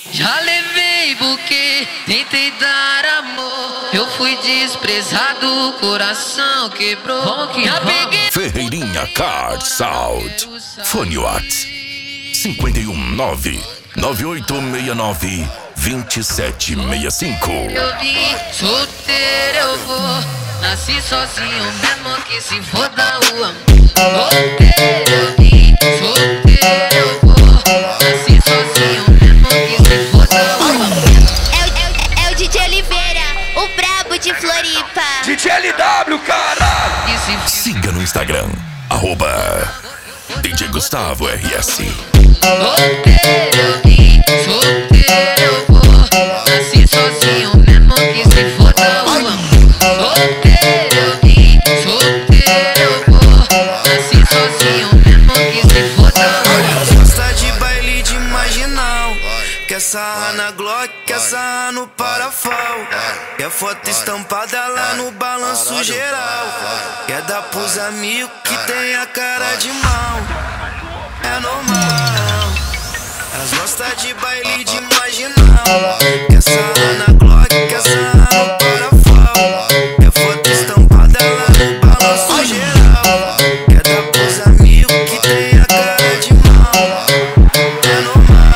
Já levei buquê, tentei dar amor. Eu fui desprezado, o coração quebrou. Já peguei Ferreirinha Card Sound. Fone Whats 519 9869 2765. Eu vim, solteiro eu vou. Nasci sozinho, mesmo que se foda o amor. Solteiro eu vim, solteiro eu vou. Nasci sozinho, mesmo que se foda o amor. É o DJ Oliveira, o brabo de Floripa. DJ LW, caralho! Siga no Instagram, @DJ Gustavo RS. Solteiro eu vim, solteiro eu vou. Nasci sozinho, mesmo que se foda o amor. Solteiro eu vim, solteiro eu vou. Nasci sozinho, mesmo que se foda o amor. Gosta de baile de marginal, quer sarrar na Glock, quer sarrar no parafal. Quer foto estampada lá no balanço geral. Quer dar pros amigos que tem a cara de mal. É normal. Elas gostam de baile de marginal, quer sarrar na Glock, quer sarrar no parafal. Quer foto estampada lá no balanço geral. Quer dar pros amigos que tem a cara de mal. É normal.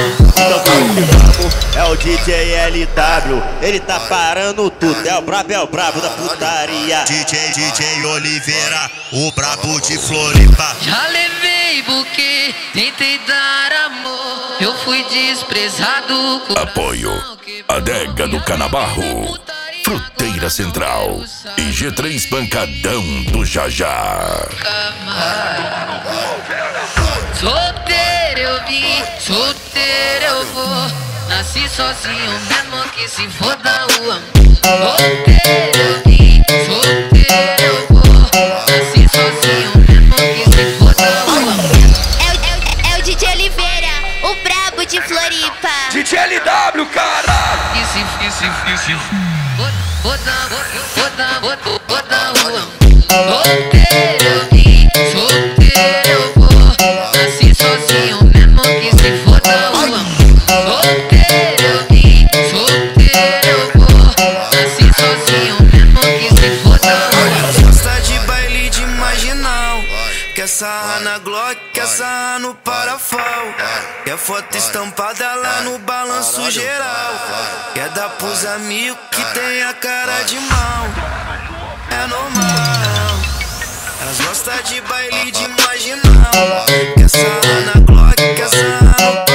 É o DJ LW, ele tá parando tudo. É o brabo da putaria. DJ Oliveira, o brabo de Floripa. Já levei buquê, tentei dar amor. Eu fui desprezado. Apoio Adega do Canabarro, Fruteira Central e G3 Pancadão do Jajá. Solteiro eu vim, solteiro eu vou. Nasci sozinho, mesmo que se foda o amor. Solteiro eu vim, solteiro eu vou. Nasci sozinho, mesmo que se foda o amor. É o DJ Oliveira, o brabo de Floripa. DJ LW, caralho! Foda o amor. Solteiro eu vim, solteiro eu vou. Nasci sozinho, mesmo que se foda o amor. Solteiro eu vim, solteiro eu vou. Nasci sozinho, mesmo que se foda o amor. Gosta de baile de marginal, quer sarrar na Glock, quer sarrar no parafal. Quer foto estampada lá no balanço geral. Quer dar pros amigos que tem a cara de mal. É normal. Elas gostam de baile de marginal, quer sarrar na Glock, quer sarrar no